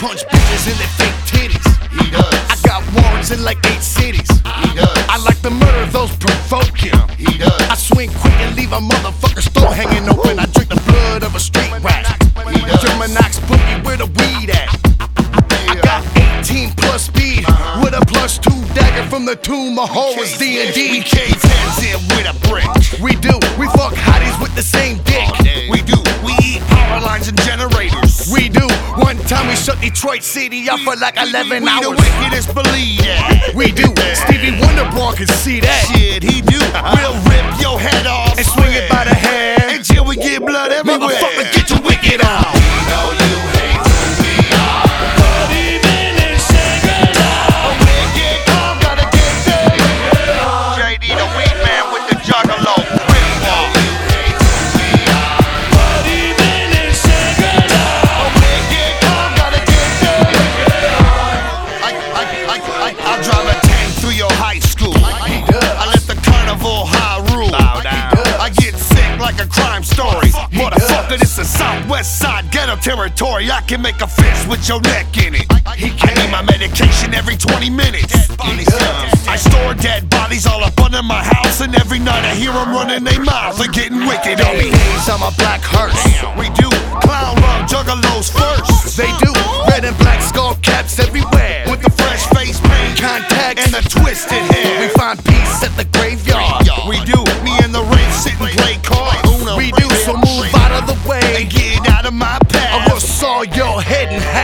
punch bitches in their fake titties. He does. I got warrants in like 8 cities. He does. I like to murder those provoking. He does. I swing quick and leave a motherfucker store hanging open. I drink the blood of a street rat. He does. German Ox Boogie, where the weed at? I got 18 plus speed with a +2 dagger from the tomb of Horus D&D. We cave heads in with a brick. We do, we fuck hotties with the same dick. We do. We eat power lines and generators. We do. One time we shut Detroit City up for like 11 we hours. the wickedest, believe that. We do. Stevie Wonder Boy can see that. Shit, he do. We'll rip your head off And swing it by the hair. until we get blood everywhere. Motherfucker, get your wicked on. We know you hate who we are, but even in secret love, a wicked calm gotta get there. JD the weed man with the juggalo. Rip walk. You hate who we are, but even in secret love, a wicked calm gotta get there. I'll drive a tank through your high school. I let the carnival high rule. I get sick like a crime story. Motherfucker, this is Southwest Side ghetto territory. I can make a fist with your neck in it. I need my medication every 20 minutes. I store dead bodies all up under my house, and every night I hear them running their mouths and getting wicked on me. Days I'm a black hearse. We do clown love juggalos first. They do. Red and black skull caps everywhere. With the fresh face paint Contacts and the twisted hair. We find peace at the graveyard. We do. Me and the race sit and play cards. We do, so move out of the way. And get out of my I path. will saw your head in half.